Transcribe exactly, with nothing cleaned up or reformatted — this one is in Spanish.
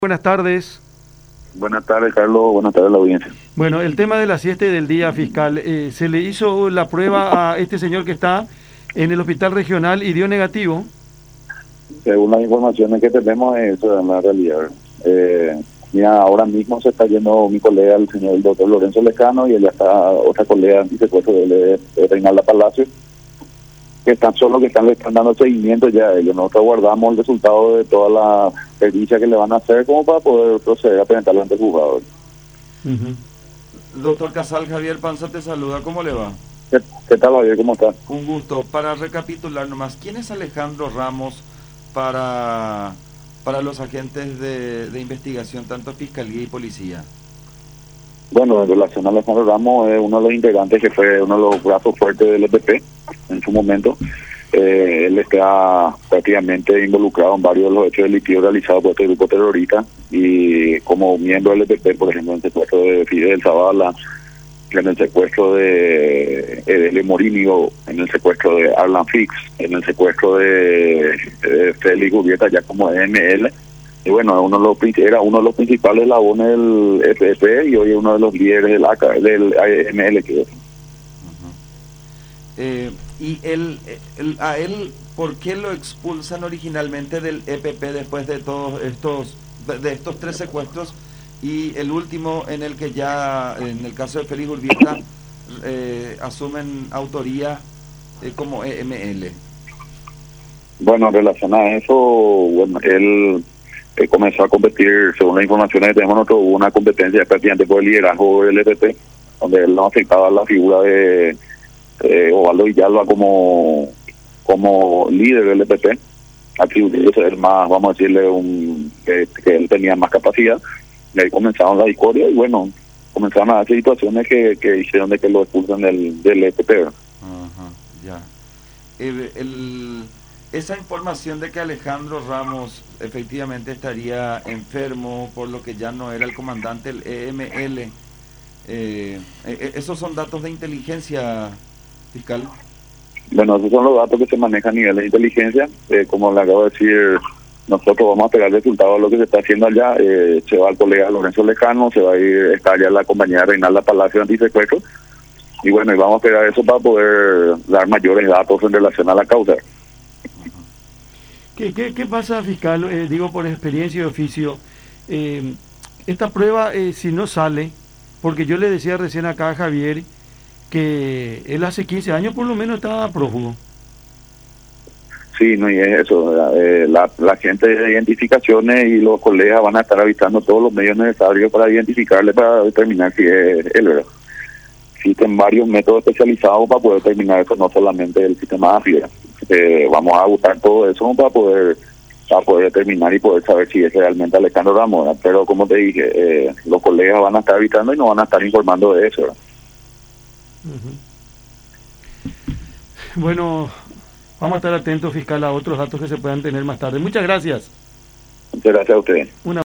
Buenas tardes. Buenas tardes, Carlos. Buenas tardes a la audiencia. Bueno, el tema de la siesta y del día, fiscal. Eh, ¿se le hizo la prueba a este señor que está en el hospital regional y dio negativo? Según las informaciones que tenemos, eso es la realidad. Eh, mira, ahora mismo se está yendo mi colega, el señor el doctor Lorenzo Lescano, y ella está otra colega antisecuestro de, de, de Reinalda Palacio, que están solo que están, le están dando seguimiento ya a ellos. Nosotros guardamos el resultado de toda la pericia que le van a hacer como para poder proceder a presentarlo ante el juzgado. Uh-huh. Doctor Casal, Javier Panza te saluda, ¿cómo le va? ¿Qué, qué tal, Javier? ¿Cómo está? Un gusto. Para recapitular nomás, ¿quién es Alejandro Ramos para, para los agentes de, de investigación, tanto fiscalía y policía? Bueno, en relación a Alejandro Ramos, es uno de los integrantes que fue uno de los brazos fuertes del E P P en su momento. Eh, él está prácticamente involucrado en varios de los hechos delictivos realizados por este grupo terrorista, y como miembro del E P P, por ejemplo, en el secuestro de Fidel Zavala, en el secuestro de Edele Morinio, en el secuestro de Arlan Fix, en el secuestro de, de Félix Urbieta ya como E M L. Y bueno, uno de los, era uno de los principales eslabones del E P P y hoy es uno de los líderes del, A C A, del E M L. Que es. Uh-huh. eh, y él, él, a él, ¿por qué lo expulsan originalmente del E P P después de todos estos, de estos tres secuestros? Y el último en el que ya, en el caso de Félix Urbieta, eh, asumen autoría eh, como E M L. Bueno, en relación a eso, bueno, él eh, comenzó a competir, según las informaciones que tenemos nosotros, hubo una competencia prácticamente por el liderazgo del E P P, donde él no aceptaba la figura de eh, Osvaldo Villalba como, como líder del E P P, atribuyéndose él más, vamos a decirle, un que, que él tenía más capacidad. Y ahí comenzaron la discordia y bueno, comenzaron a darse situaciones que, que hicieron de que lo expulsan del, del E P P. Ajá, ya. El, el, esa información de que Alejandro Ramos efectivamente estaría enfermo, por lo que ya no era el comandante del E M L, eh, eh, ¿esos son datos de inteligencia, fiscal? Bueno, esos son los datos que se manejan a nivel de inteligencia. Eh, como le acabo de decir, nosotros vamos a esperar el resultado de lo que se está haciendo allá. Eh, se va el colega Lorenzo Lescano, se va a ir, está allá la compañía Reinalda Palacio Antisecuestro. Y bueno, y vamos a esperar eso para poder dar mayores datos en relación a la causa. ¿Qué, qué, qué pasa, fiscal? Eh, digo, por experiencia y oficio, eh, esta prueba, eh, si no sale, porque yo le decía recién acá a Javier que él hace quince años por lo menos estaba prófugo. Sí, no, y es eso, eh, la, la gente de identificaciones y los colegas van a estar avistando todos los medios necesarios para identificarle, para determinar si es él, ¿verdad? Existen varios métodos especializados para poder determinar eso, no solamente el sistema AFI. Eh, vamos a usar todo eso para poder para poder determinar y poder saber si es realmente Alejandro Ramos, ¿verdad? Pero como te dije, eh, los colegas van a estar avistando y nos van a estar informando de eso, ¿verdad? Uh-huh. Bueno, vamos a estar atentos, fiscal, a otros datos que se puedan tener más tarde. Muchas gracias. Muchas gracias a ustedes. Una